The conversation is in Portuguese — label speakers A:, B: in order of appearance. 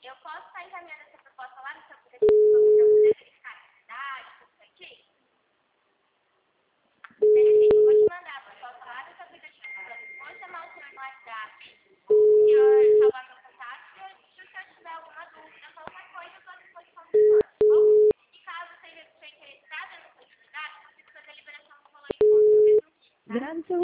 A: Eu posso estar encaminhando essa proposta lá no seu aplicativo para você verificar a cidade, tudo certinho? Perfeito, eu vou te mandar a proposta lá no seu aplicativo. Vou chamar o senhor no WhatsApp, o senhor salvar meu contato e se o senhor tiver alguma dúvida, qualquer coisa, eu estou à disposição do senhor, tá bom? E caso seja interessado nessa atividade, eu preciso fazer a liberação do valor em conta no mesmo dia, tá?